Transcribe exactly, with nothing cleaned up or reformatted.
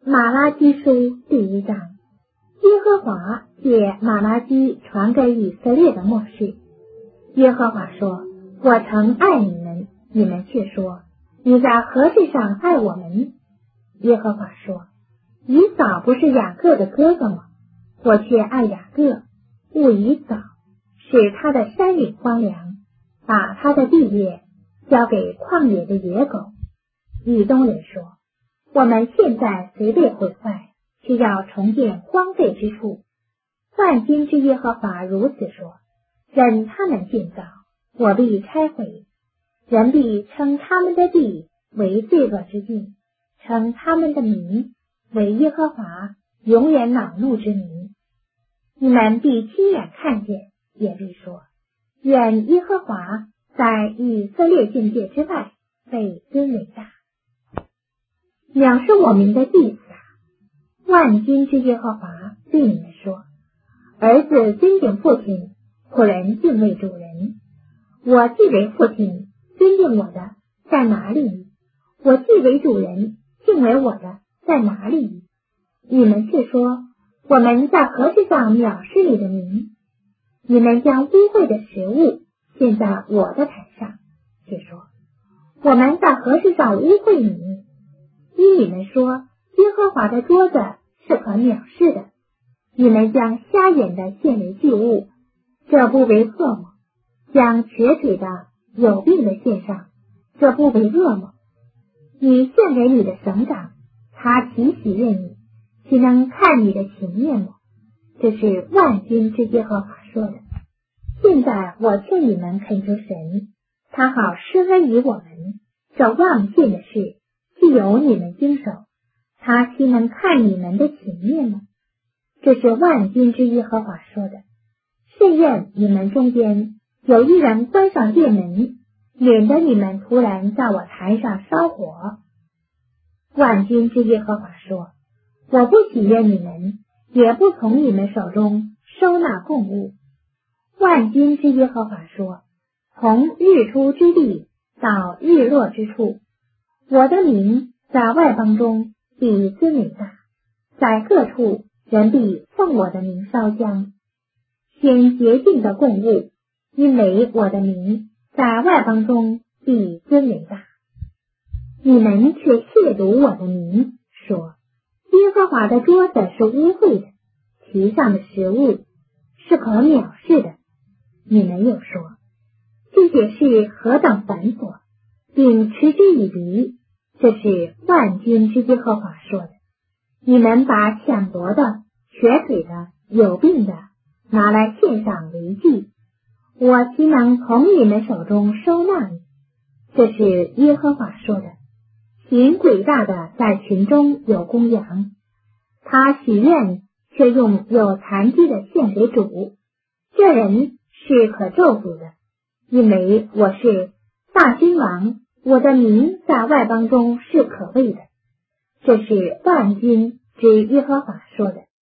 马拉基书第一章，耶和华借马拉基传给以色列的默示。耶和华说：我曾爱你们，你们却说你在何事上爱我们？耶和华说：以扫不是雅各的哥哥吗？我却爱雅各，恶以扫，使他的山岭荒凉，把他的地业交给旷野的野狗。以东人说：我们现在虽被毁坏，却要重建荒废之处。万军之耶和华如此说：任他们建造，我必拆毁。人必称他们的地为罪恶之地，称他们的名为耶和华永远恼怒之名。你们必亲眼看见，也必说：愿耶和华在以色列境界之外被尊为大。藐视我名的祭司啊，万军之耶和华对你们说：儿子尊敬父亲，仆人敬畏主人。我既为父亲，尊敬我的在哪里？我既为主人，敬畏我的在哪里？你们却说我们在何事上藐视你的名？你们将污秽的食物献在我的坛上，却说我们在何事上污秽你？因你们说耶和华的桌子是可藐视的，你们将瞎眼的献为祭物，这不为恶吗？将瘸腿的有病的献上，这不为恶吗？你献给你的省长，他岂喜悦你，岂能看你的情面吗？这是万军之耶和华说的。现在我劝你们恳求神，他好施恩于我们，这忘献的事既有你们经手，他岂能看你们的情面吗？这是万军之耶和华说的。甚愿你们中间有一人关上殿门，免得你们突然在我坛上烧火。万军之耶和华说：我不喜悦你们，也不从你们手中收纳供物。万军之耶和华说：从日出之地到日落之处，我的名在外邦中必尊为大，在各处人必奉我的名烧香，献洁净的供物，因为我的名在外邦中必尊为大。你们却亵渎我的名，说耶和华的桌子是污秽的，其上的食物是可藐视的。你们又说这些事何等繁琐，并嗤之以鼻。这是万军之耶和华说的。你们把抢夺的、瘸腿的、有病的拿来献上为祭，我岂能从你们手中收纳你？这是耶和华说的。行诡诈的在群中有公羊，他许愿却用有残疾的献给主，这人是可咒诅的，因为我是大君王，我的名在外邦中是可畏的。这是万军之耶和华说的。